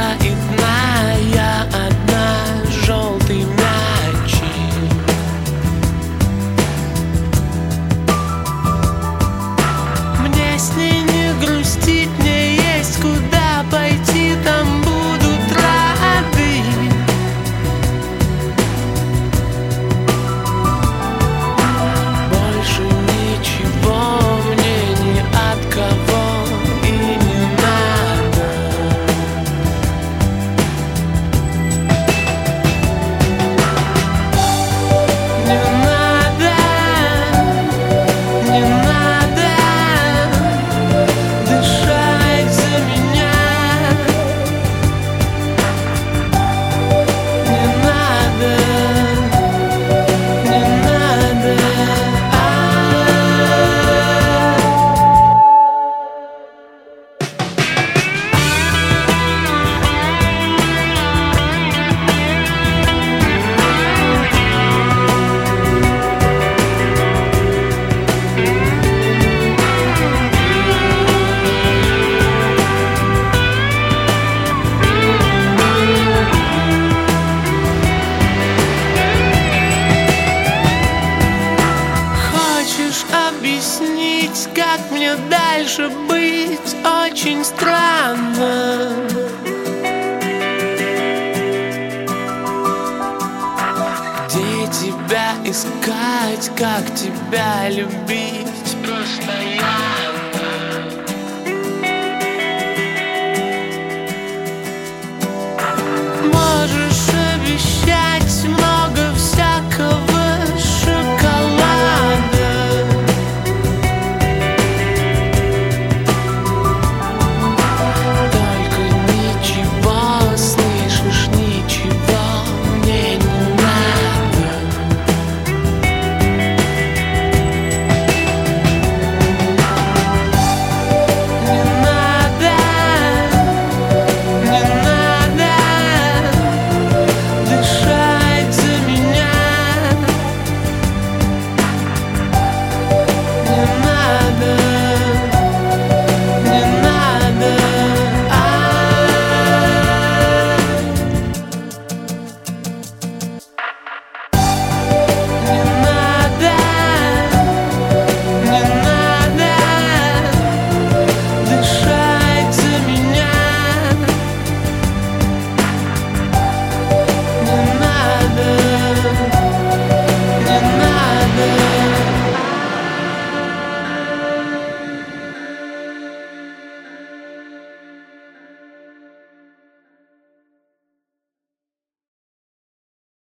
одна, желтый мячик. Мне с ней не грустить, мне есть куда пойти, там будут рады. Больше ничего мне ни от кого и не надо. Не надо, не надо дышать за меня. Не надо, не надо. Хочешь объяснить, как мне дальше быть? Очень странно. Где тебя искать, как тебя любить?